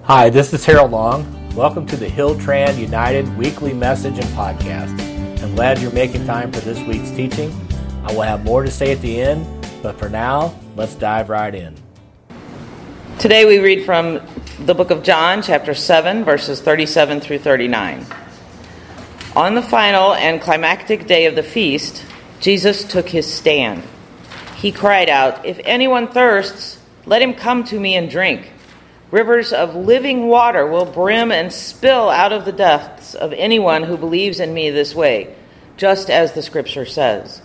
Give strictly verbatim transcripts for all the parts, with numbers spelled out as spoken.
Hi, this is Harold Long. Welcome to the Hilltran United weekly message and podcast. I'm glad you're making time for this week's teaching. I will have more to say at the end, but for now, let's dive right in. Today we read from the book of John, chapter seven, verses thirty-seven through thirty-nine. On the final and climactic day of the feast, Jesus took his stand. He cried out, "If anyone thirsts, let him come to me and drink. Rivers of living water will brim and spill out of the depths of anyone who believes in me this way, just as the scripture says."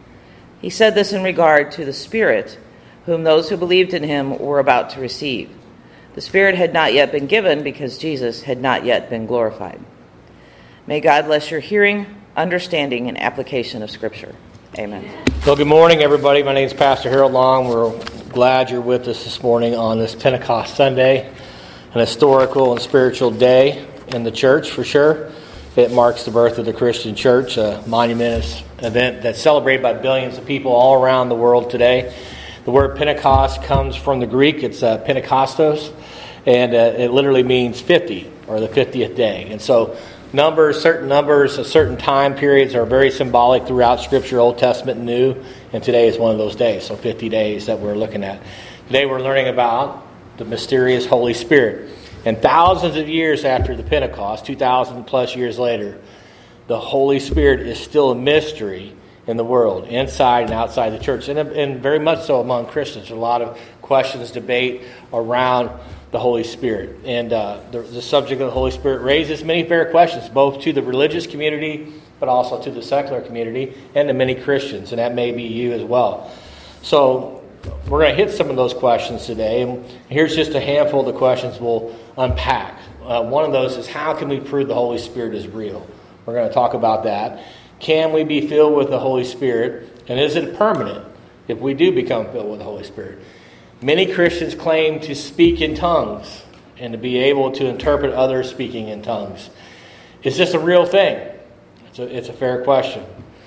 He said this in regard to the Spirit, whom those who believed in him were about to receive. The Spirit had not yet been given because Jesus had not yet been glorified. May God bless your hearing, understanding, and application of Scripture. Amen. Well, good morning, everybody. My name is Pastor Harold Long. We're glad you're with us this morning on this Pentecost Sunday, an historical and spiritual day in the church for sure. It marks the birth of the Christian church, a monumentous event that's celebrated by billions of people all around the world today. The word Pentecost comes from the Greek. It's uh, Pentekostos, and uh, it literally means fifty, or the fiftieth day. And so numbers, certain numbers, certain time periods are very symbolic throughout Scripture, Old Testament and New, and today is one of those days, so fifty days that we're looking at. Today we're learning about the mysterious Holy Spirit. And thousands of years after the Pentecost, two thousand plus years later, the Holy Spirit is still a mystery in the world, inside and outside the church, and, and very much so among Christians. There's a lot of questions, debate around the Holy Spirit. And uh, the, the subject of the Holy Spirit raises many fair questions, both to the religious community, but also to the secular community, and to many Christians, and that may be you as well. So we're going to hit some of those questions today, and here's just a handful of the questions we'll unpack. Uh, one of those is, how can we prove the Holy Spirit is real? We're going to talk about that. Can we be filled with the Holy Spirit, and is it permanent if we do become filled with the Holy Spirit? Many Christians claim to speak in tongues and to be able to interpret others speaking in tongues. Is this a real thing? It's a, it's a fair question.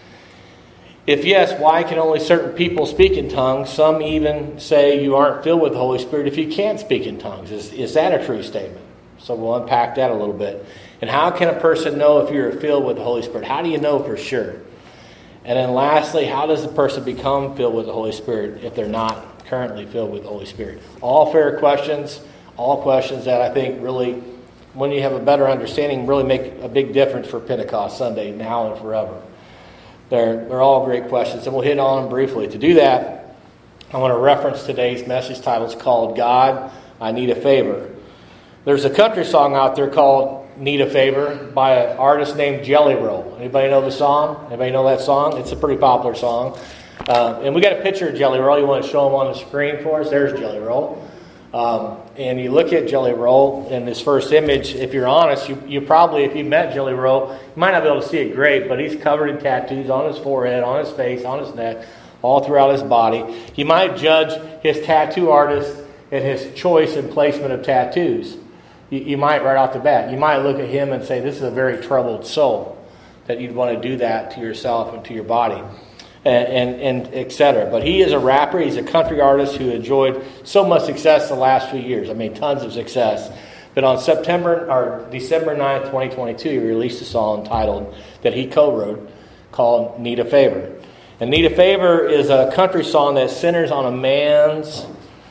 If yes, why can only certain people speak in tongues? Some even say you aren't filled with the Holy Spirit if you can't speak in tongues. Is, is that a true statement? So we'll unpack that a little bit. And how can a person know if you're filled with the Holy Spirit? How do you know for sure? And then lastly, how does a person become filled with the Holy Spirit if they're not currently filled with the Holy Spirit? All fair questions, all questions that I think really, when you have a better understanding, really make a big difference for Pentecost Sunday, now and forever. They're, they're all great questions, and we'll hit on them briefly. To do that, I want to reference today's message title. It's called God, I Need a Favor. There's a country song out there called Need a Favor by an artist named Jelly Roll. Anybody know the song? Anybody know that song? It's a pretty popular song. Uh, and we got a picture of Jelly Roll. You want to show them on the screen for us? There's Jelly Roll. Um, and you look at Jelly Roll in this first image, if you're honest, you, you probably, if you met Jelly Roll, you might not be able to see it great, but he's covered in tattoos on his forehead, on his face, on his neck, all throughout his body. You might judge his tattoo artist and his choice and placement of tattoos. You, you might, right off the bat, you might look at him and say, this is a very troubled soul, that you'd want to do that to yourself and to your body. And, and, and et cetera. But he is a rapper. He's a country artist who enjoyed so much success the last few years. I mean, tons of success. But on September or December ninth, twenty twenty-two, he released a song titled that he co-wrote called "Need a Favor." And "Need a Favor" is a country song that centers on a man's.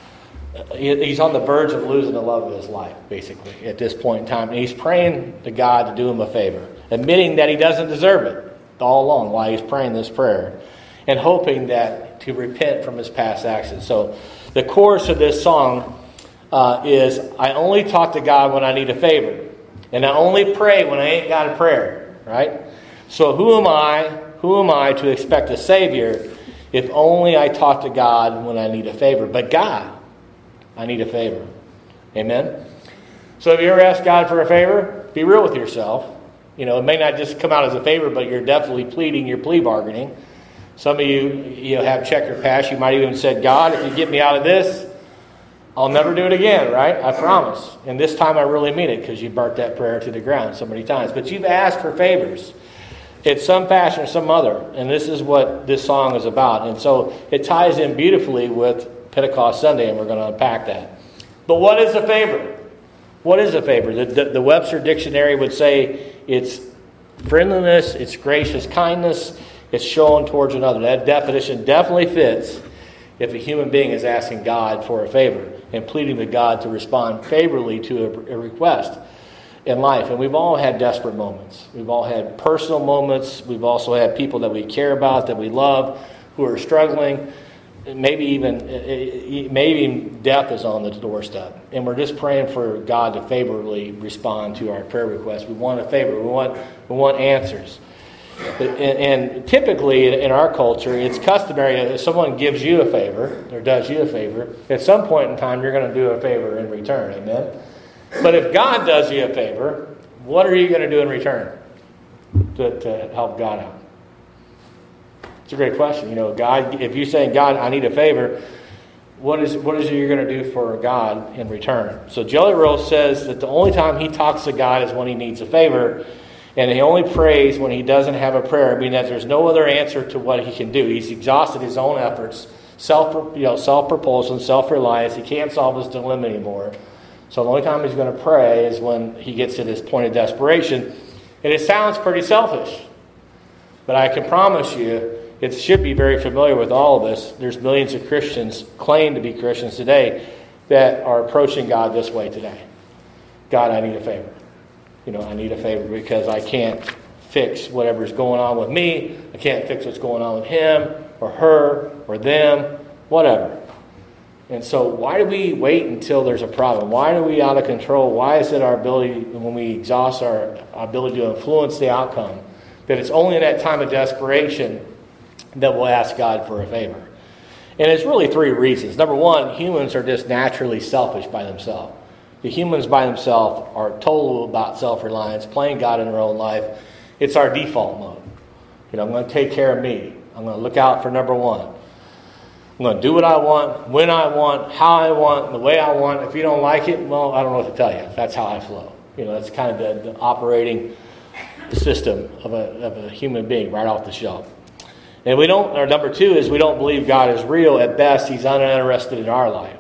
He's on the verge of losing the love of his life, basically, at this point in time. And he's praying to God to do him a favor, admitting that he doesn't deserve it all along while he's praying this prayer, and hoping that to repent from his past actions. So the chorus of this song uh, is, I only talk to God when I need a favor, and I only pray when I ain't got a prayer, right? So who am I, who am I to expect a Savior if only I talk to God when I need a favor? But God, I need a favor. Amen? So have you ever asked God for a favor? Be real with yourself. You know, it may not just come out as a favor, but you're definitely pleading, you're plea bargaining. Some of you, you know, have checker pass. You might even said, God, if you get me out of this, I'll never do it again, right? I promise. And this time I really mean it, because you burnt that prayer to the ground so many times. But you've asked for favors in some fashion or some other. And this is what this song is about. And so it ties in beautifully with Pentecost Sunday, and we're going to unpack that. But what is a favor? What is a favor? The, the, the Webster Dictionary would say it's friendliness, it's gracious kindness, it's shown towards another. That definition definitely fits if a human being is asking God for a favor and pleading with God to respond favorably to a, a request in life. And we've all had desperate moments. We've all had personal moments. We've also had people that we care about, that we love, who are struggling. Maybe even maybe even death is on the doorstep. And we're just praying for God to favorably respond to our prayer requests. We want a favor. We want, we want answers. And typically in our culture, it's customary that if someone gives you a favor or does you a favor, at some point in time you're going to do a favor in return. Amen? But if God does you a favor, what are you going to do in return to, to help God out? It's a great question. You know, God, if you're saying, God, I need a favor, what is what is it you're going to do for God in return? So Jelly Roll says that the only time he talks to God is when he needs a favor. And he only prays when he doesn't have a prayer, meaning that there's no other answer to what he can do. He's exhausted his own efforts, self, you know, self-propulsion, self-reliance. He can't solve his dilemma anymore. So the only time he's going to pray is when he gets to this point of desperation. And it sounds pretty selfish. But I can promise you, it should be very familiar with all of us. There's millions of Christians, claim to be Christians today, that are approaching God this way today. God, I need a favor. You know, I need a favor because I can't fix whatever's going on with me. I can't fix what's going on with him or her or them, whatever. And so why do we wait until there's a problem? Why are we out of control? Why is it our ability, when we exhaust our ability to influence the outcome, that it's only in that time of desperation that we'll ask God for a favor? And it's really three reasons. Number one, humans are just naturally selfish by themselves. The humans by themselves are total about self-reliance, playing God in their own life. It's our default mode. You know, I'm going to take care of me. I'm going to look out for number one. I'm going to do what I want, when I want, how I want, the way I want. If you don't like it, well, I don't know what to tell you. That's how I flow. You know, that's kind of the, the operating system of a, of a human being right off the shelf. And we don't, or number two is we don't believe God is real. At best, he's uninterested in our life.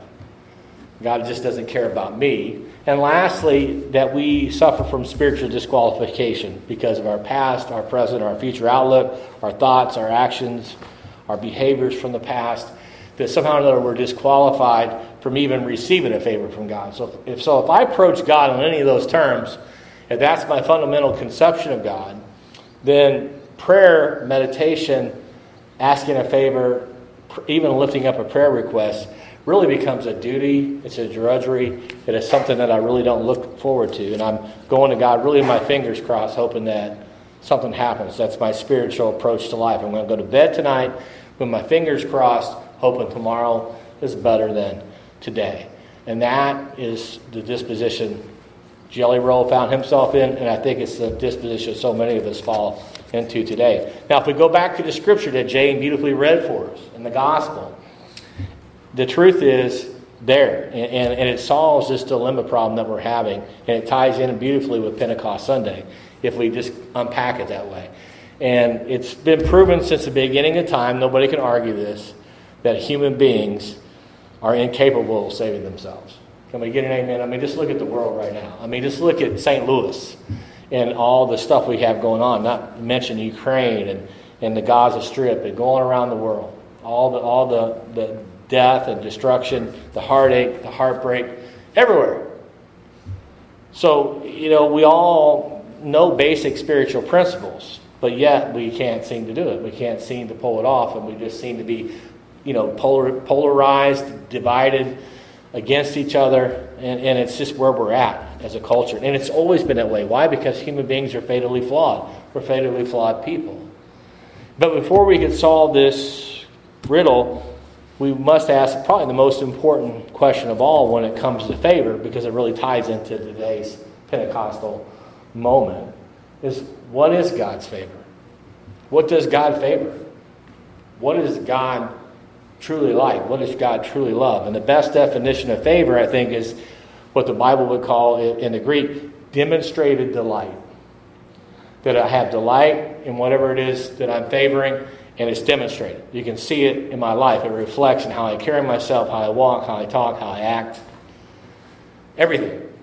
God just doesn't care about me. And lastly, that we suffer from spiritual disqualification because of our past, our present, our future outlook, our thoughts, our actions, our behaviors from the past, that somehow or another we're disqualified from even receiving a favor from God. So if so, if I approach God on any of those terms, if that's my fundamental conception of God, then prayer, meditation, asking a favor, even lifting up a prayer request, really becomes a duty. It's a drudgery. It is something that I really don't look forward to. And I'm going to God really with my fingers crossed, hoping that something happens. That's my spiritual approach to life. I'm going to go to bed tonight with my fingers crossed, hoping tomorrow is better than today. And that is the disposition Jelly Roll found himself in, and I think it's the disposition so many of us fall into today. Now, if we go back to the scripture that Jane beautifully read for us in the gospel, the truth is there, and, and, and it solves this dilemma problem that we're having, and it ties in beautifully with Pentecost Sunday, if we just unpack it that way. And it's been proven since the beginning of time, nobody can argue this, that human beings are incapable of saving themselves. Can we get an amen? I mean, just look at the world right now. I mean, just look at Saint Louis and all the stuff we have going on, not to mention Ukraine and, and the Gaza Strip and going around the world. All the all the, the death and destruction, the heartache, the heartbreak, everywhere. So, you know, we all know basic spiritual principles, but yet we can't seem to do it. We can't seem to pull it off, and we just seem to be, you know, polar, polarized, divided against each other, and, and it's just where we're at as a culture. And it's always been that way. Why? Because human beings are fatally flawed. We're fatally flawed people. But before we can solve this riddle, we must ask probably the most important question of all when it comes to favor, because it really ties into today's Pentecostal moment, is what is God's favor? What does God favor? What is God truly like? What does God truly love? And the best definition of favor, I think, is what the Bible would call it in the Greek, demonstrated delight. That I have delight in whatever it is that I'm favoring, and it's demonstrated. You can see it in my life. It reflects in how I carry myself, how I walk, how I talk, how I act. Everything.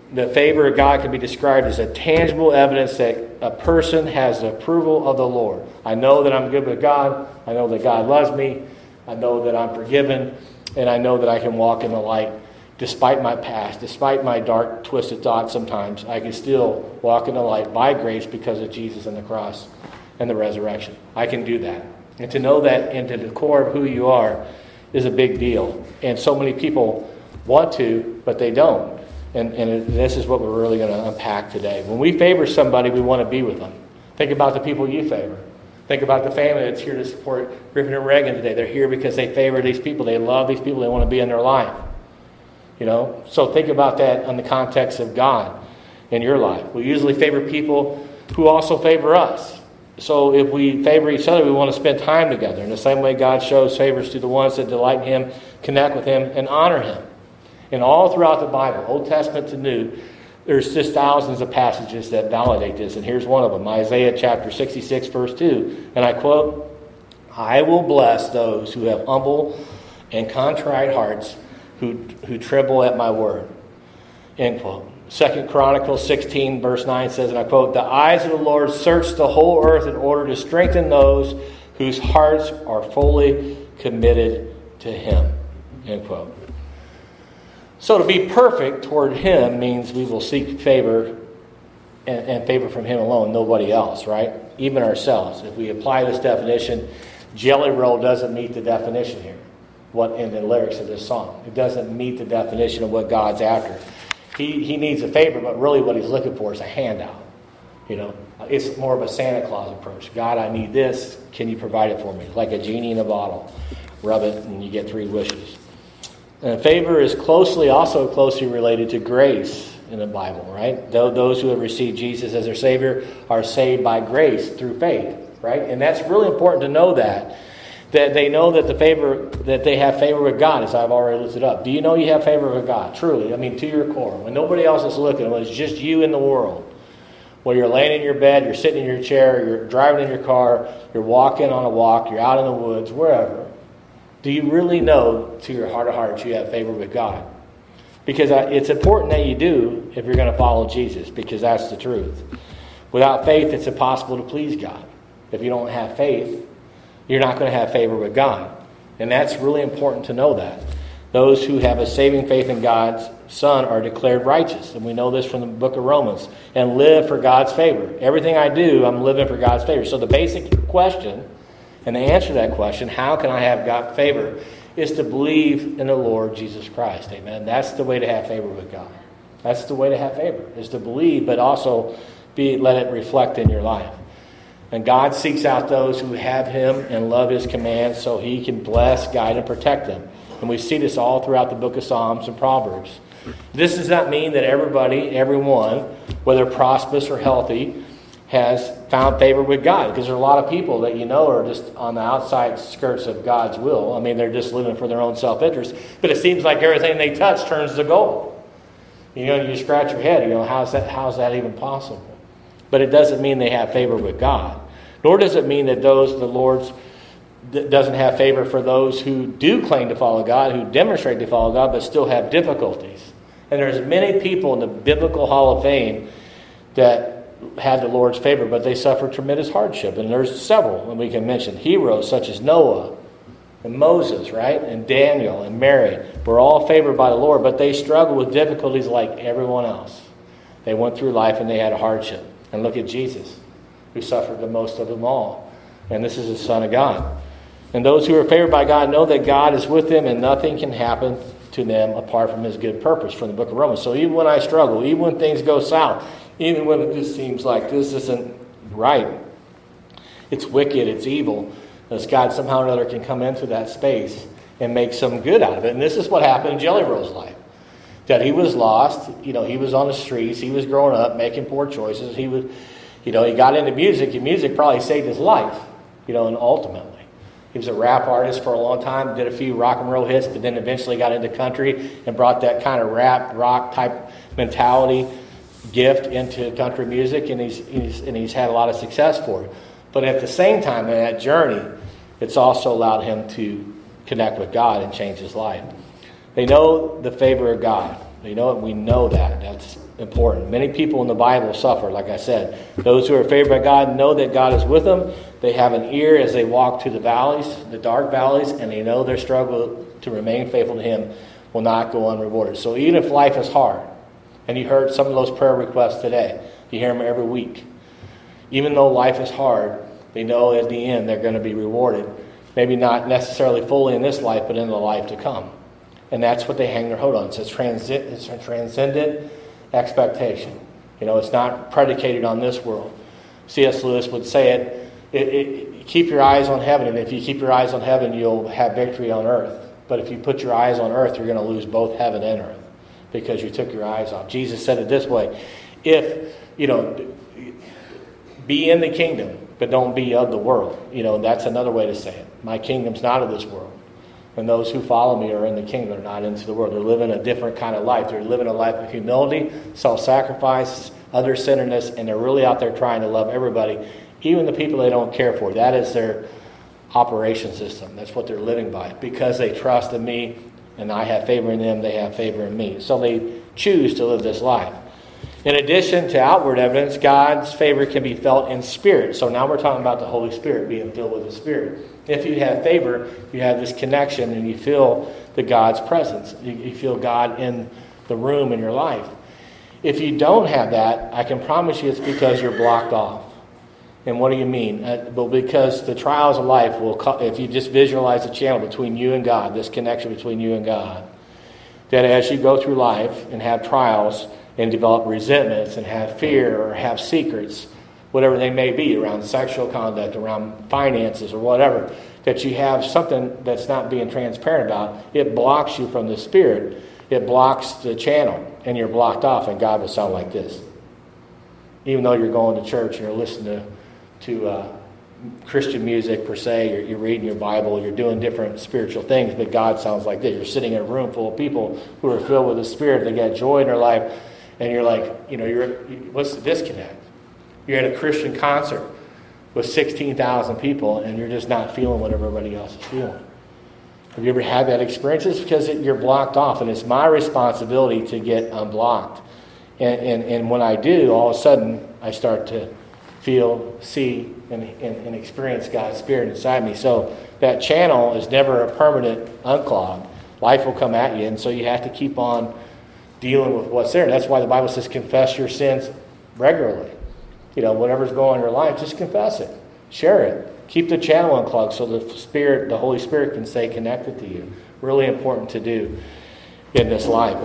the favor of God can be described as a tangible evidence that a person has the approval of the Lord. I know that I'm good with God. I know that God loves me. I know that I'm forgiven. And I know that I can walk in the light despite my past, despite my dark, twisted thoughts sometimes. I can still walk in the light by grace because of Jesus and the cross and the resurrection. I can do that. And to know that into the core of who you are is a big deal. And so many people want to, but they don't. And, and this is what we're really going to unpack today. When we favor somebody, we want to be with them. Think about the people you favor. Think about the family that's here to support Griffin and Reagan today. They're here because they favor these people. They love these people. They want to be in their life. You know, so think about that in the context of God in your life. We usually favor people who also favor us. So if we favor each other, we want to spend time together. In the same way God shows favors to the ones that delight in Him, connect with Him, and honor Him. And all throughout the Bible, Old Testament to New, there's just thousands of passages that validate this. And here's one of them, Isaiah chapter sixty-six, verse two. And I quote, "I will bless those who have humble and contrite hearts, who who tremble at my word." End quote. Second Chronicles sixteen, verse nine says, and I quote, "The eyes of the Lord search the whole earth in order to strengthen those whose hearts are fully committed to Him." End quote. So to be perfect toward Him means we will seek favor and, and favor from Him alone, nobody else, right? Even ourselves. If we apply this definition, Jelly Roll doesn't meet the definition here. What in the lyrics of this song. It doesn't meet the definition of what God's after. He he needs a favor, but really what He's looking for is a handout. You know, it's more of a Santa Claus approach. God, I need this. Can you provide it for me? Like a genie in a bottle. Rub it and you get three wishes. And favor is closely, also closely related to grace in the Bible, right? Those who have received Jesus as their Savior are saved by grace through faith, right? And that's really important to know that. That they know that the favor, that they have favor with God, as I've already listed up. Do you know you have favor with God? Truly, I mean, to your core. When nobody else is looking, when it's just you in the world. When you're laying in your bed, you're sitting in your chair, you're driving in your car, you're walking on a walk, you're out in the woods, wherever. Do you really know to your heart of hearts you have favor with God? Because it's important that you do if you're going to follow Jesus, because that's the truth. Without faith, it's impossible to please God. If you don't have faith, you're not going to have favor with God. And that's really important to know that. Those who have a saving faith in God's Son are declared righteous. And we know this from the book of Romans. And live for God's favor. Everything I do, I'm living for God's favor. So the basic question, and the answer to that question, how can I have God's favor, is to believe in the Lord Jesus Christ. Amen. That's the way to have favor with God. That's the way to have favor, is to believe, but also be let it reflect in your life. And God seeks out those who have Him and love His commands so He can bless, guide, and protect them. And we see this all throughout the book of Psalms and Proverbs. This does not mean that everybody, everyone, whether prosperous or healthy, has found favor with God. Because there are a lot of people that you know are just on the outside skirts of God's will. I mean, they're just living for their own self-interest. But it seems like everything they touch turns to gold. You know, you scratch your head. You know, how's that, how's that even possible? But it doesn't mean they have favor with God. Nor does it mean that those, the Lord's, doesn't have favor for those who do claim to follow God, who demonstrate to follow God, but still have difficulties. And there's many people in the Biblical Hall of Fame that had the Lord's favor, but they suffered tremendous hardship. And there's several, and we can mention heroes such as Noah and Moses, right? And Daniel and Mary were all favored by the Lord, but they struggled with difficulties like everyone else. They went through life and they had a hardship. And look at Jesus, who suffered the most of them all. And this is the Son of God. And those who are favored by God know that God is with them and nothing can happen to them apart from His good purpose, from the book of Romans. So even when I struggle, even when things go south, even when it just seems like this isn't right, it's wicked, it's evil, as God somehow or another can come into that space and make some good out of it. And this is what happened in Jelly Roll's life. That he was lost, you know, he was on the streets, he was growing up, making poor choices. He was, you know, he got into music, and music probably saved his life, you know, and ultimately. He was a rap artist for a long time, did a few rock and roll hits, but then eventually got into country and brought that kind of rap, rock type mentality, gift into country music, and he's, he's and he's had a lot of success for it. But at the same time, in that journey, it's also allowed him to connect with God and change his life. They know the favor of God. They know it. We know that. That's important. Many people in the Bible suffer, like I said. Those who are favored by God know that God is with them. They have an ear as they walk through the valleys, the dark valleys, and they know their struggle to remain faithful to Him will not go unrewarded. So even if life is hard, and you heard some of those prayer requests today, you hear them every week. Even though life is hard, they know at the end they're going to be rewarded. Maybe not necessarily fully in this life, but in the life to come. And that's what they hang their hope on. It's a, transit, it's a transcendent expectation. You know, it's not predicated on this world. C S Lewis would say it, it, it, keep your eyes on heaven, and if you keep your eyes on heaven, you'll have victory on earth. But if you put your eyes on earth, you're going to lose both heaven and earth because you took your eyes off. Jesus said it this way, if, you know, be in the kingdom, but don't be of the world. You know, that's another way to say it. My kingdom's not of this world. And those who follow me are in the kingdom. They're not into the world. They're living a different kind of life. They're living a life of humility, self-sacrifice, other-centeredness, and they're really out there trying to love everybody, even the people they don't care for. That is their operation system. That's what they're living by. Because they trust in me, and I have favor in them, they have favor in me. So they choose to live this life. In addition to outward evidence, God's favor can be felt in spirit. So now we're talking about the Holy Spirit being filled with the Spirit. If you have favor, you have this connection and you feel the God's presence. You, you feel God in the room in your life. If you don't have that, I can promise you it's because you're blocked off. And what do you mean? Uh, well, because the trials of life will, co- if you just visualize the channel between you and God, this connection between you and God, that as you go through life and have trials and develop resentments and have fear or have secrets, whatever they may be, around sexual conduct, around finances or whatever, that you have something that's not being transparent about, it blocks you from the Spirit. It blocks the channel, and you're blocked off, and God will sound like this. Even though you're going to church and you're listening to, to uh, Christian music per se, you're, you're reading your Bible, you're doing different spiritual things, but God sounds like this. You're sitting in a room full of people who are filled with the Spirit, they got joy in their life, and you're like, you know, you're what's the disconnect? You're at a Christian concert with sixteen thousand people, and you're just not feeling what everybody else is feeling. Have you ever had that experience? It's because it, you're blocked off, and it's my responsibility to get unblocked. And, and, and when I do, all of a sudden, I start to feel, see, and, and, and experience God's Spirit inside me. So that channel is never a permanent unclog. Life will come at you, and so you have to keep on dealing with what's there. That's why the Bible says confess your sins regularly. You know, whatever's going on in your life, just confess it. Share it. Keep the channel unclogged so the Spirit, the Holy Spirit can stay connected to you. Really important to do in this life.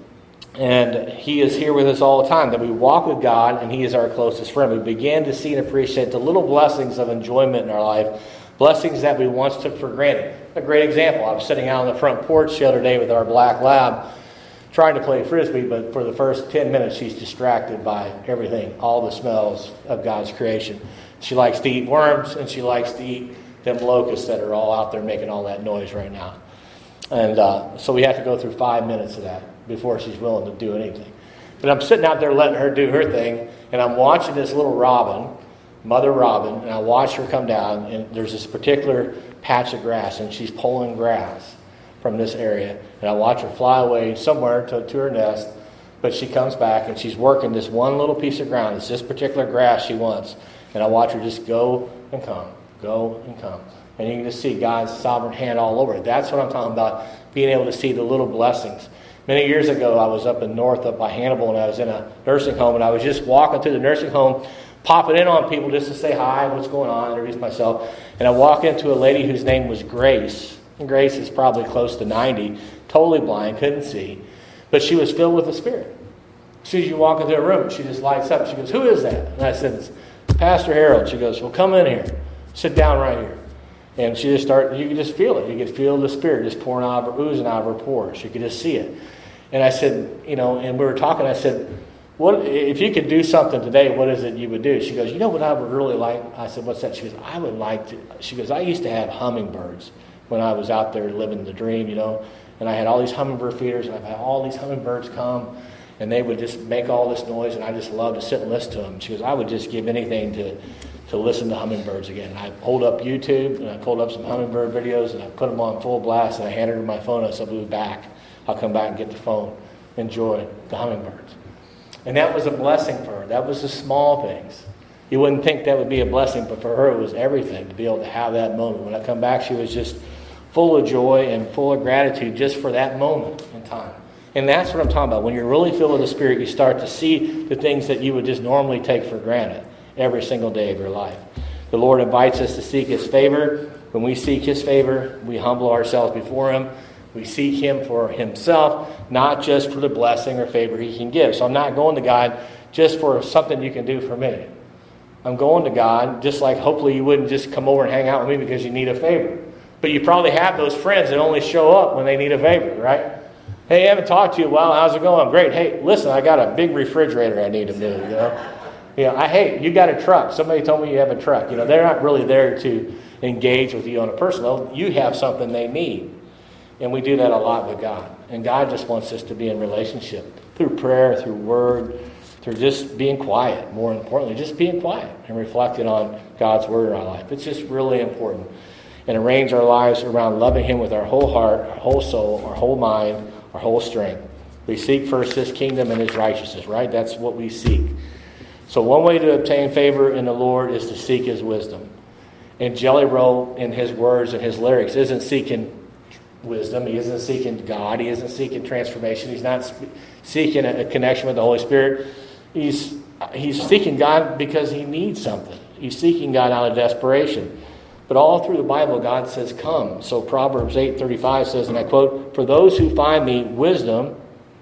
And He is here with us all the time. That we walk with God, and He is our closest friend. We begin to see and appreciate the little blessings of enjoyment in our life. Blessings that we once took for granted. A great example. I was sitting out on the front porch the other day with our black lab, trying to play Frisbee, but for the first ten minutes she's distracted by everything, all the smells of God's creation. She likes to eat worms, and she likes to eat them locusts that are all out there making all that noise right now. And uh, so we have to go through five minutes of that before she's willing to do anything. But I'm sitting out there letting her do her thing, and I'm watching this little robin, mother robin, and I watch her come down, and there's this particular patch of grass, and she's pulling grass from this area, and I watch her fly away somewhere to, to her nest, but she comes back and she's working this one little piece of ground. It's this particular grass she wants, and I watch her just go and come, go and come, and you can just see God's sovereign hand all over it. That's what I'm talking about, being able to see the little blessings. Many years ago, I was up in north, up by Hannibal, and I was in a nursing home, and I was just walking through the nursing home, popping in on people just to say hi, what's going on, introduce myself, and I walk into a lady whose name was Grace. And Grace is probably close to ninety, totally blind, couldn't see. But she was filled with the Spirit. As soon as you walk into a room, she just lights up. She goes, "Who is that?" And I said, "It's Pastor Harold." She goes, "Well, come in here. Sit down right here." And she just started, you could just feel it. You could feel the Spirit just pouring out of her, oozing out of her pores. You could just see it. And I said, you know, and we were talking, I said, "What if you could do something today, what is it you would do?" She goes, "You know what I would really like?" I said, "What's that?" She goes, "I would like to," she goes, "I used to have hummingbirds when I was out there living the dream, you know, and I had all these hummingbird feeders, and I've had all these hummingbirds come, and they would just make all this noise, and I just loved to sit and listen to them." She goes, "I would just give anything to, to listen to hummingbirds again." And I pulled up YouTube, and I pulled up some hummingbird videos, and I put them on full blast, and I handed her my phone, and I said, "We'll be back. I'll come back and get the phone. Enjoy the hummingbirds." And that was a blessing for her. That was the small things. You wouldn't think that would be a blessing, but for her it was everything to be able to have that moment. When I come back, she was just full of joy and full of gratitude just for that moment in time. And that's what I'm talking about. When you're really filled with the Spirit, you start to see the things that you would just normally take for granted every single day of your life. The Lord invites us to seek His favor. When we seek His favor, we humble ourselves before Him. We seek Him for Himself, not just for the blessing or favor He can give. So I'm not going to God just for something you can do for me. I'm going to God just like hopefully you wouldn't just come over and hang out with me because you need a favor. But you probably have those friends that only show up when they need a favor, right? Hey, I haven't talked to you in a while. How's it going? Great. Hey, listen, I got a big refrigerator I need to move, you know. You know, I hate, you got a truck. Somebody told me you have a truck. You know, they're not really there to engage with you on a personal level. You have something they need. And we do that a lot with God. And God just wants us to be in relationship through prayer, through word, through just being quiet. More importantly, just being quiet and reflecting on God's word in our life. It's just really important. And arrange our lives around loving Him with our whole heart, our whole soul, our whole mind, our whole strength. We seek first His kingdom and His righteousness, right? That's what we seek. So one way to obtain favor in the Lord is to seek His wisdom. And Jelly Roll, in his words and his lyrics, isn't seeking wisdom. He isn't seeking God. He isn't seeking transformation. He's not seeking a, a connection with the Holy Spirit. He's, he's seeking God because he needs something. He's seeking God out of desperation. But all through the Bible, God says, come. So Proverbs eight thirty-five says, and I quote, for those who find me wisdom,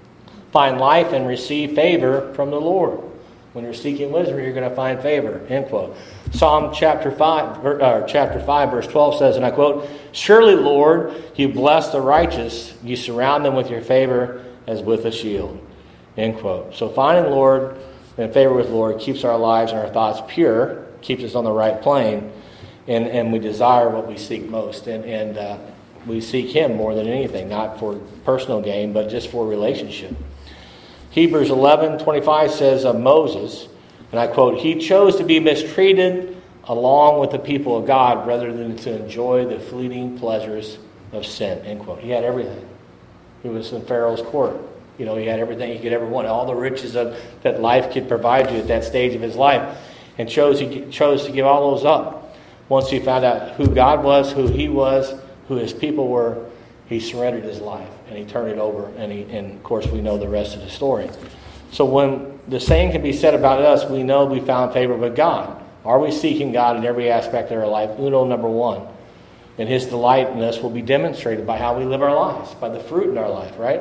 find life and receive favor from the Lord. When you're seeking wisdom, you're going to find favor, end quote. Psalm chapter five, or chapter five, verse twelve says, and I quote, surely, Lord, you bless the righteous. You surround them with your favor as with a shield, end quote. So finding Lord and favor with Lord keeps our lives and our thoughts pure, keeps us on the right plane, and, and we desire what we seek most. And, and uh, we seek Him more than anything, not for personal gain, but just for relationship. Hebrews eleven twenty-five says of Moses, and I quote, he chose to be mistreated along with the people of God rather than to enjoy the fleeting pleasures of sin, end quote. He had everything. He was in Pharaoh's court. You know, he had everything he could ever want, all the riches of, that life could provide you at that stage of his life, and chose he chose to give all those up. Once he found out who God was, who he was, who his people were, he surrendered his life and he turned it over, and, he, and of course we know the rest of the story. So when the same can be said about us, we know we found favor with God. Are we seeking God in every aspect of our life? Uno, number one. And His delight in us will be demonstrated by how we live our lives, by the fruit in our life, right?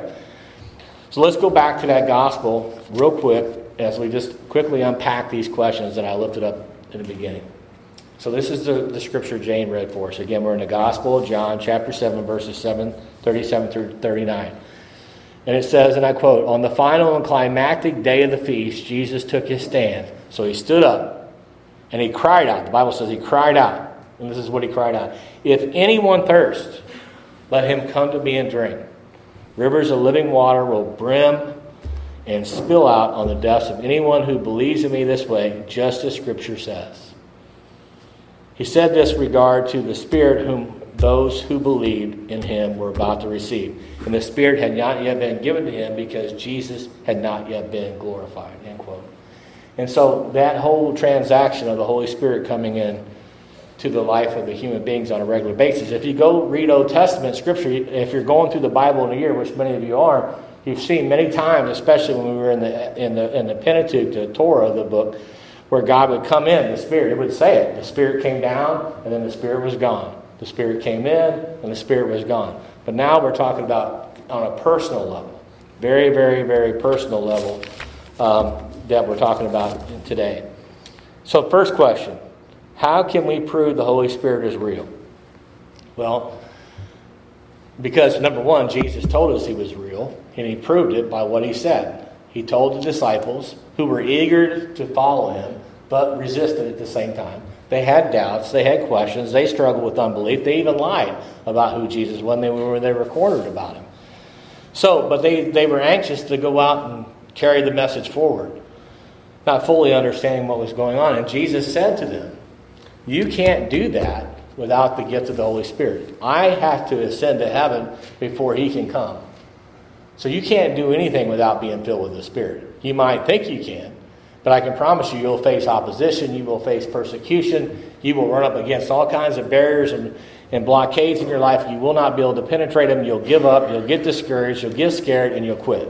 So let's go back to that gospel real quick as we just quickly unpack these questions that I lifted up in the beginning. So this is the, the scripture Jane read for us. Again, we're in the Gospel of John, chapter seven, verses seven, thirty-seven through thirty-nine. And it says, and I quote, on the final and climactic day of the feast, Jesus took His stand. So He stood up and He cried out. The Bible says He cried out. And this is what He cried out. If anyone thirsts, let him come to me and drink. Rivers of living water will brim and spill out on the depths of anyone who believes in me this way, just as Scripture says. He said this regard to the Spirit whom those who believed in Him were about to receive. And the Spirit had not yet been given to Him because Jesus had not yet been glorified, end quote. And so that whole transaction of the Holy Spirit coming in to the life of the human beings on a regular basis. If you go read Old Testament Scripture, if you're going through the Bible in a year, which many of you are, you've seen many times, especially when we were in the in the in the Pentateuch, the Torah, the book, where God would come in, the Spirit. It would say it. The Spirit came down, and then the Spirit was gone. The Spirit came in, and the Spirit was gone. But now we're talking about on a personal level. Very, very, very personal level um, that we're talking about today. So first question, how can we prove the Holy Spirit is real? Well, because number one, Jesus told us He was real, and He proved it by what He said. He told the disciples, who were eager to follow Him, but resisted at the same time. They had doubts, they had questions, they struggled with unbelief, they even lied about who Jesus was when they were, they were cornered about Him. So, but they, they were anxious to go out and carry the message forward, not fully understanding what was going on. And Jesus said to them, you can't do that without the gift of the Holy Spirit. I have to ascend to heaven before He can come. So you can't do anything without being filled with the Spirit. You might think you can, but I can promise you, you'll face opposition, you will face persecution, you will run up against all kinds of barriers and, and blockades in your life. You will not be able to penetrate them. You'll give up, you'll get discouraged, you'll get scared, and you'll quit.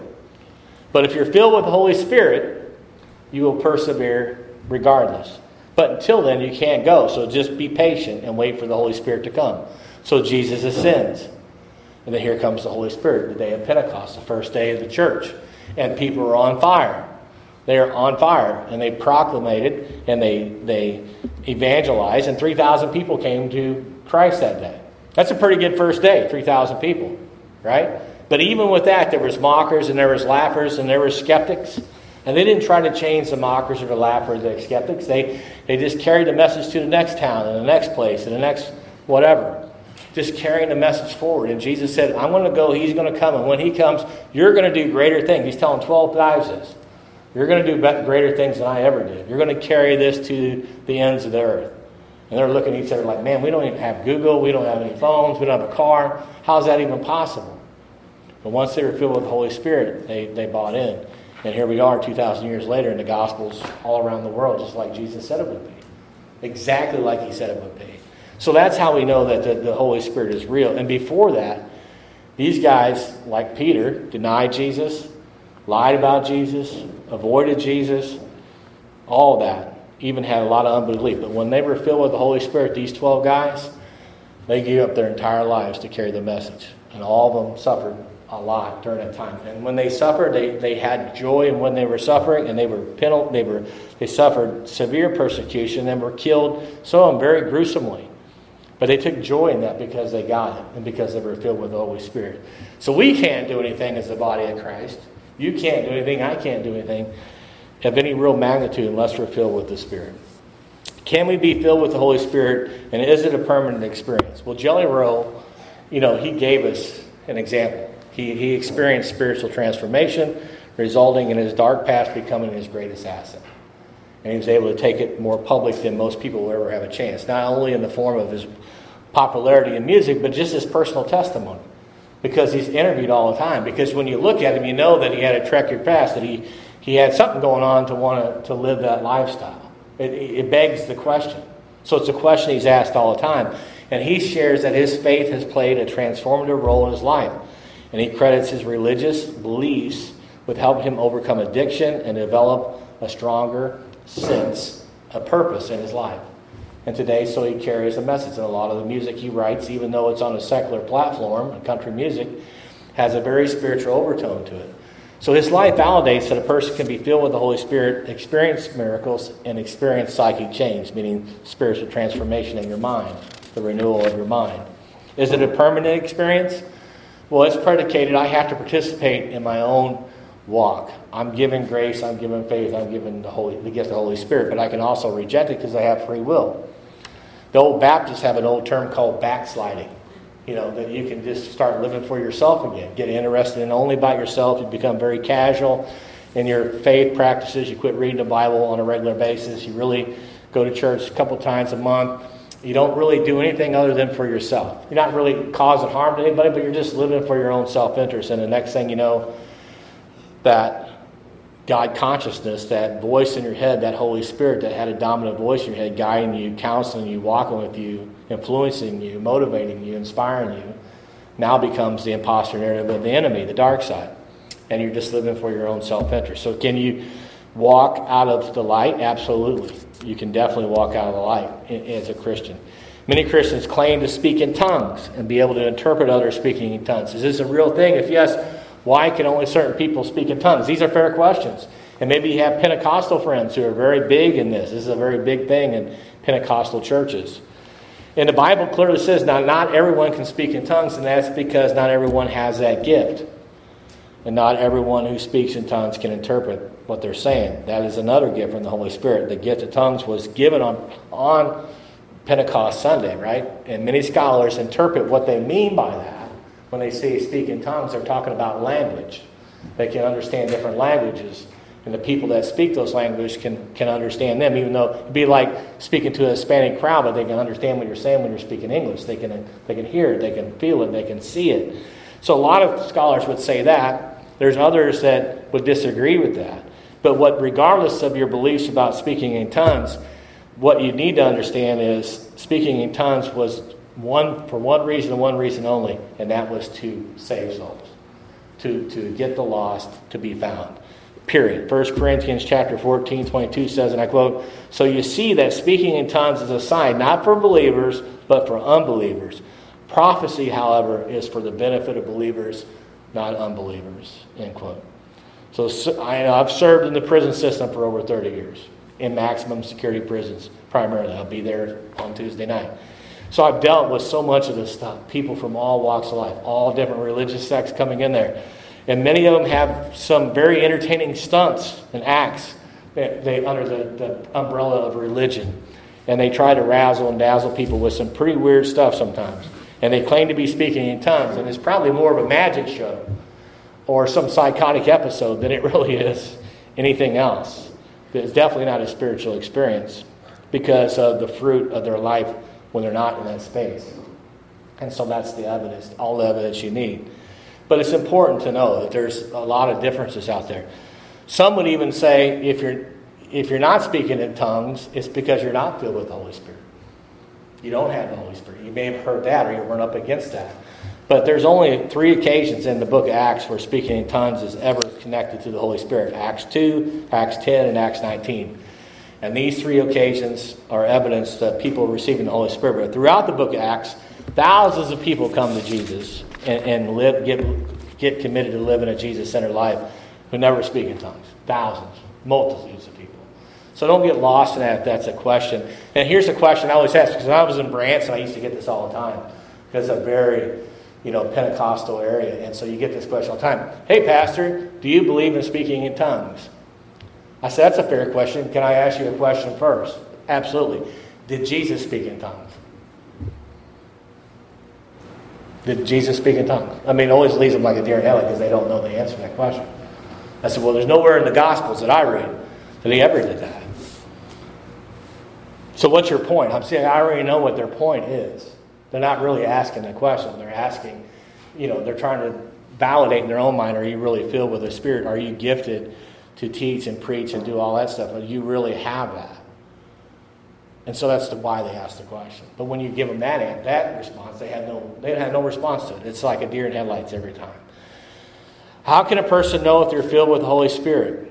But if you're filled with the Holy Spirit, you will persevere regardless. But until then, you can't go. So just be patient and wait for the Holy Spirit to come. So Jesus ascends. And then here comes the Holy Spirit, the day of Pentecost, the first day of the church. And people are on fire. They are on fire. And they proclamated and they, they evangelized. And three thousand people came to Christ that day. That's a pretty good first day, three thousand people. Right? But even with that, there was mockers and there was laughers and there were skeptics. And they didn't try to change the mockers or the laughers or the skeptics. They, they just carried the message to the next town and the next place and the next whatever. Just carrying the message forward. And Jesus said, I'm going to go, he's going to come. And when he comes, you're going to do greater things. He's telling twelve guys this. You're going to do greater things than I ever did. You're going to carry this to the ends of the earth. And they're looking at each other like, man, we don't even have Google. We don't have any phones. We don't have a car. How is that even possible? But once they were filled with the Holy Spirit, they, they bought in. And here we are two thousand years later, and the gospel's all around the world, just like Jesus said it would be. Exactly like he said it would be. So that's how we know that the, the Holy Spirit is real. And before that, these guys, like Peter, denied Jesus, lied about Jesus, avoided Jesus, all that. Even had a lot of unbelief. But when they were filled with the Holy Spirit, these twelve guys, they gave up their entire lives to carry the message. And all of them suffered a lot during that time. And when they suffered, they, they had joy in when they were suffering, and they were penal, they were they suffered severe persecution and were killed, some of them very gruesomely. But they took joy in that because they got it and because they were filled with the Holy Spirit. So we can't do anything as the body of Christ. You can't do anything. I can't do anything of any real magnitude unless we're filled with the Spirit. Can we be filled with the Holy Spirit, and is it a permanent experience? Well, Jelly Roll, you know, he gave us an example. He, he experienced spiritual transformation, resulting in his dark past becoming his greatest asset. And he was able to take it more public than most people will ever have a chance. Not only in the form of his popularity in music, but just his personal testimony. Because he's interviewed all the time. Because when you look at him, you know that he had a checkered past, that he, he had something going on to want to, to live that lifestyle. It, it begs the question. So it's a question he's asked all the time. And he shares that his faith has played a transformative role in his life. And he credits his religious beliefs with helping him overcome addiction and develop a stronger sense of purpose in his life. And today, so he carries a message. And a lot of the music he writes, even though it's on a secular platform, country music, has a very spiritual overtone to it. So his life validates that a person can be filled with the Holy Spirit, experience miracles, and experience psychic change, meaning spiritual transformation in your mind, the renewal of your mind. Is it a permanent experience? Well, it's predicated, I have to participate in my own walk. I'm given grace, I'm given faith, I'm given the Holy, the gift of the Holy Spirit, but I can also reject it because I have free will. The old Baptists have an old term called backsliding. You know, that you can just start living for yourself again. Get interested in only about yourself. You become very casual in your faith practices. You quit reading the Bible on a regular basis. You really go to church a couple times a month. You don't really do anything other than for yourself. You're not really causing harm to anybody, but you're just living for your own self-interest. And the next thing you know, that God consciousness, that voice in your head, that Holy Spirit that had a dominant voice in your head, guiding you, counseling you, walking with you, influencing you, motivating you, inspiring you, now becomes the imposter narrative of the enemy, the dark side. And you're just living for your own self-interest. So can you walk out of the light? Absolutely. You can definitely walk out of the light as a Christian. Many Christians claim to speak in tongues and be able to interpret others speaking in tongues. Is this a real thing? If yes, why can only certain people speak in tongues? These are fair questions. And maybe you have Pentecostal friends who are very big in this. This is a very big thing in Pentecostal churches. And the Bible clearly says now not everyone can speak in tongues, and that's because not everyone has that gift. And not everyone who speaks in tongues can interpret what they're saying. That is another gift from the Holy Spirit. The gift of tongues was given on, on Pentecost Sunday, right? And many scholars interpret what they mean by that. When they say speak in tongues, they're talking about language. They can understand different languages. And the people that speak those languages can, can understand them, even though it'd be like speaking to a Hispanic crowd, but they can understand what you're saying when you're speaking English. They can, they can hear it, they can feel it, they can see it. So a lot of scholars would say that. There's others that would disagree with that. But what, regardless of your beliefs about speaking in tongues, what you need to understand is speaking in tongues was one for one reason and one reason only, and that was to save souls, to, to get the lost to be found. Period. First Corinthians chapter fourteen, twenty-two says, and I quote, "So you see that speaking in tongues is a sign not for believers, but for unbelievers. Prophecy, however, is for the benefit of believers, not unbelievers." End quote. So, so I know I've served in the prison system for over thirty years, in maximum security prisons primarily. I'll be there on Tuesday night. So I've dealt with so much of this stuff. People from all walks of life, all different religious sects coming in there. And many of them have some very entertaining stunts and acts they, they under the, the umbrella of religion. And they try to razzle and dazzle people with some pretty weird stuff sometimes. And they claim to be speaking in tongues. And it's probably more of a magic show or some psychotic episode than it really is anything else. It's definitely not a spiritual experience because of the fruit of their life when they're not in that space. And so that's the evidence, all the evidence you need. But it's important to know that there's a lot of differences out there. Some would even say if you're if you're not speaking in tongues, it's because you're not filled with the Holy Spirit. You don't have the Holy Spirit. You may have heard that or you run up against that. But there's only three occasions in the book of Acts where speaking in tongues is ever connected to the Holy Spirit. Acts two, Acts ten, and Acts nineteen. And these three occasions are evidence that people are receiving the Holy Spirit. But throughout the book of Acts, thousands of people come to Jesus and, and live, get, get committed to living a Jesus-centered life who never speak in tongues. Thousands, multitudes of people. So don't get lost in that if that's a question. And here's a question I always ask, because when I was in Branson, I used to get this all the time, because it's a very, you know, Pentecostal area. And so you get this question all the time. Hey, Pastor, do you believe in speaking in tongues? I said, that's a fair question. Can I ask you a question first? Absolutely. Did Jesus speak in tongues? Did Jesus speak in tongues? I mean, it always leaves them like a deer in headlights because they don't know the answer to that question. I said, well, there's nowhere in the Gospels that I read that he ever did that. So what's your point? I'm saying I already know what their point is. They're not really asking the question. They're asking, you know, they're trying to validate in their own mind, are you really filled with the Spirit? Are you gifted to teach and preach and do all that stuff? Do you really have that? And so that's the why they ask the question. But when you give them that that response, they have no they have no response to it. It's like a deer in headlights every time. How can a person know if they're filled with the Holy Spirit?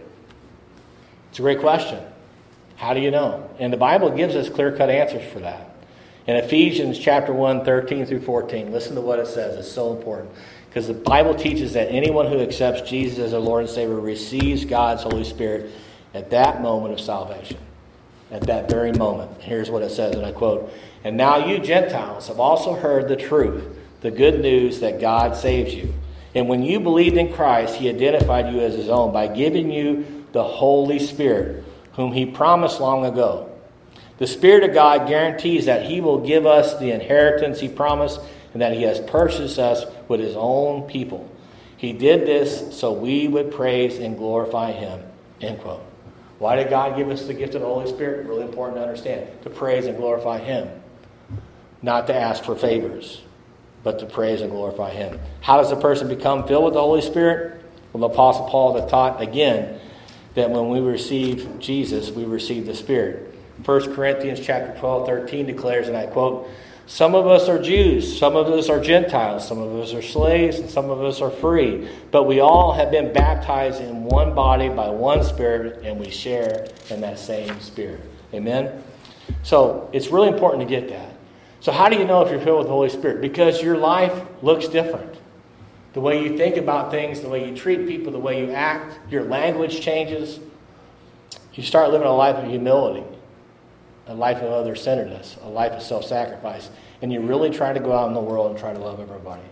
It's a great question. How do you know? And the Bible gives us clear-cut answers for that. In Ephesians chapter one, thirteen through fourteen, listen to what it says. It's so important. Because the Bible teaches that anyone who accepts Jesus as their Lord and Savior receives God's Holy Spirit at that moment of salvation. At that very moment. Here's what it says, and I quote, "And now you Gentiles have also heard the truth, the good news that God saves you. And when you believed in Christ, he identified you as his own by giving you the Holy Spirit, whom he promised long ago. The Spirit of God guarantees that he will give us the inheritance he promised and that he has purchased us with his own people. He did this so we would praise and glorify him." End quote. Why did God give us the gift of the Holy Spirit? Really important to understand. To praise and glorify him. Not to ask for favors, but to praise and glorify him. How does a person become filled with the Holy Spirit? Well, the Apostle Paul had taught again that when we receive Jesus, we receive the Spirit. First Corinthians chapter twelve, thirteen declares, and I quote, "Some of us are Jews, some of us are Gentiles, some of us are slaves, and some of us are free. But we all have been baptized in one body by one Spirit, and we share in that same Spirit." Amen? So it's really important to get that. So how do you know if you're filled with the Holy Spirit? Because your life looks different. The way you think about things, the way you treat people, the way you act, your language changes. You start living a life of humility. A life of other-centeredness, a life of self-sacrifice. And you really try to go out in the world and try to love everybody.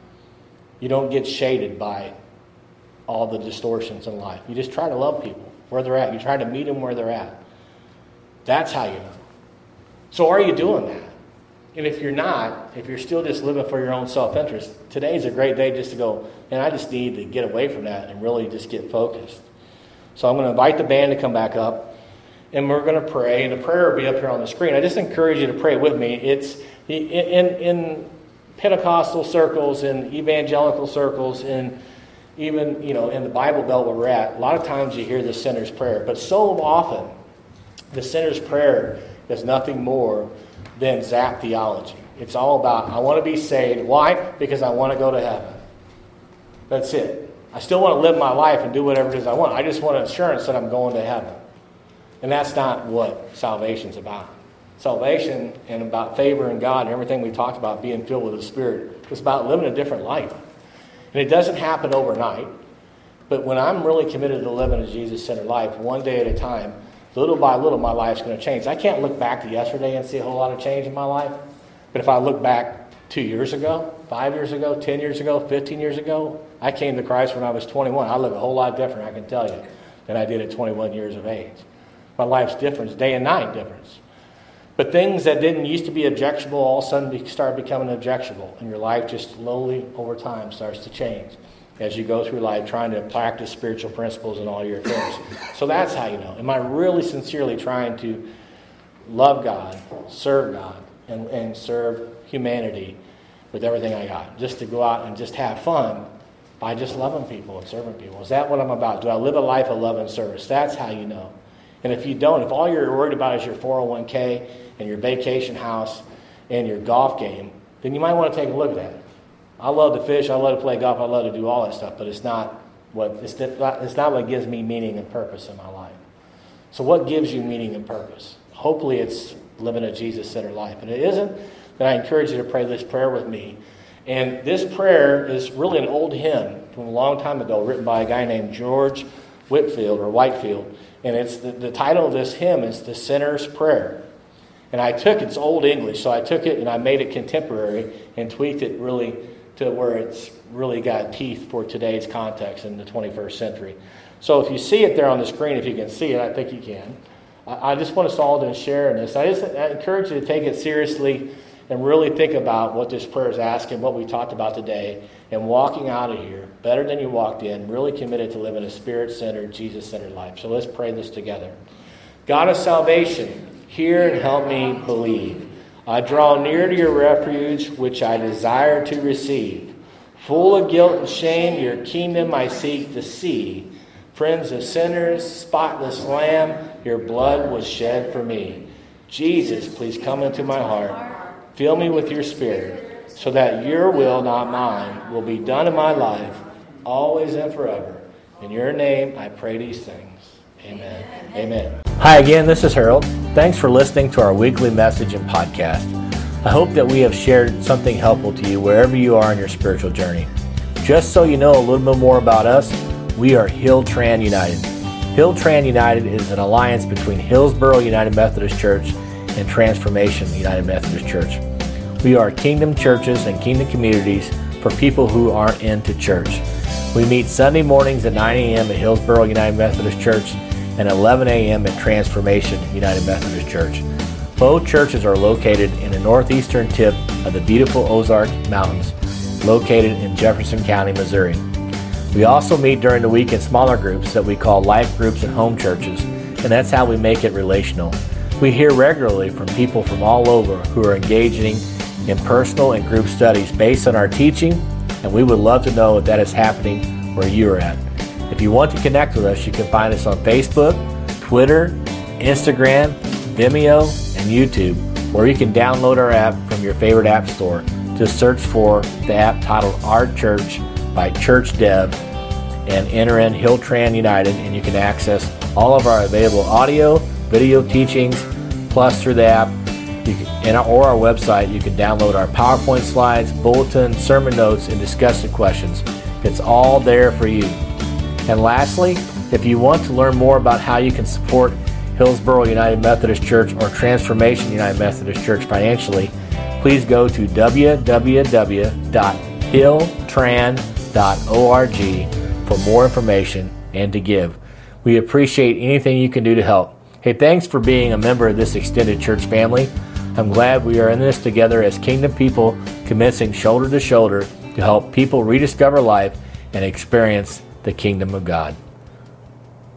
You don't get shaded by all the distortions in life. You just try to love people where they're at. You try to meet them where they're at. That's how you know. So are you doing that? And if you're not, if you're still just living for your own self-interest, today's a great day just to go, and I just need to get away from that and really just get focused. So I'm going to invite the band to come back up. And we're going to pray, and the prayer will be up here on the screen. I just encourage you to pray with me. It's in in Pentecostal circles, in evangelical circles, in even, you know, in the Bible Belt where we're at, a lot of times you hear the sinner's prayer. But so often, the sinner's prayer is nothing more than zap theology. It's all about, I want to be saved. Why? Because I want to go to heaven. That's it. I still want to live my life and do whatever it is I want. I just want assurance that I'm going to heaven. And that's not what salvation's about. Salvation and about favor in God and everything we talked about, being filled with the Spirit, is about living a different life. And it doesn't happen overnight. But when I'm really committed to living a Jesus-centered life, one day at a time, little by little, my life's going to change. I can't look back to yesterday and see a whole lot of change in my life. But if I look back two years ago, five years ago, ten years ago, fifteen years ago, I came to Christ when I was twenty-one. I look a whole lot different, I can tell you, than I did at twenty-one years of age. My life's difference, day and night difference. But things that didn't used to be objectionable all of a sudden start becoming objectionable. And your life just slowly, over time, starts to change as you go through life trying to practice spiritual principles in all your affairs. So that's how you know. Am I really sincerely trying to love God, serve God, and, and serve humanity with everything I got? Just to go out and just have fun by just loving people and serving people. Is that what I'm about? Do I live a life of love and service? That's how you know. And if you don't, if all you're worried about is your four oh one k and your vacation house and your golf game, then you might want to take a look at that. I love to fish, I love to play golf, I love to do all that stuff, but it's not what it's not, it's not what gives me meaning and purpose in my life. So what gives you meaning and purpose? Hopefully it's living a Jesus-centered life. And it isn't, then I encourage you to pray this prayer with me. And this prayer is really an old hymn from a long time ago, written by a guy named George Whitfield or Whitefield. And it's the, the title of this hymn is The Sinner's Prayer. And I took, it's Old English, so I took it and I made it contemporary and tweaked it really to where it's really got teeth for today's context in the twenty-first century. So if you see it there on the screen, if you can see it, I think you can. I, I just want us all to share in this. I just I encourage you to take it seriously and really think about what this prayer is asking, what we talked about today, and walking out of here better than you walked in, really committed to living a Spirit-centered, Jesus-centered life. So let's pray this together. God of salvation, hear and help me believe. I draw near to your refuge, which I desire to receive. Full of guilt and shame, your kingdom I seek to see. Friends of sinners, spotless Lamb, your blood was shed for me. Jesus, please come into my heart. Fill me with your Spirit, so that your will, not mine, will be done in my life, always and forever. In your name, I pray these things. Amen. Amen. Hi again, this is Harold. Thanks for listening to our weekly message and podcast. I hope that we have shared something helpful to you wherever you are in your spiritual journey. Just so you know a little bit more about us, we are Hilltran United. Hilltran United is an alliance between Hillsboro United Methodist Church and Transformation United Methodist Church. We are kingdom churches and kingdom communities for people who aren't into church. We meet Sunday mornings at nine a.m. at Hillsboro United Methodist Church and eleven a.m. at Transformation United Methodist Church. Both churches are located in the northeastern tip of the beautiful Ozark Mountains, located in Jefferson County, Missouri. We also meet during the week in smaller groups that we call life groups and home churches, and that's how we make it relational. We hear regularly from people from all over who are engaging in personal and group studies based on our teaching, and we would love to know if that is happening where you are at. If you want to connect with us, you can find us on Facebook, Twitter, Instagram, Vimeo, and YouTube, or you can download our app from your favorite app store. Just search for the app titled Our Church by Church Dev and enter in Hilltran United, and you can access all of our available audio, video teachings, plus through the app you can, and our, or our website, you can download our PowerPoint slides, bulletins, sermon notes, and discussion questions. It's all there for you. And lastly, if you want to learn more about how you can support Hillsboro United Methodist Church or Transformation United Methodist Church financially, please go to w w w dot hilltran dot org for more information and to give. We appreciate anything you can do to help. Hey, thanks for being a member of this extended church family. I'm glad we are in this together as kingdom people, commencing shoulder to shoulder to help people rediscover life and experience the kingdom of God.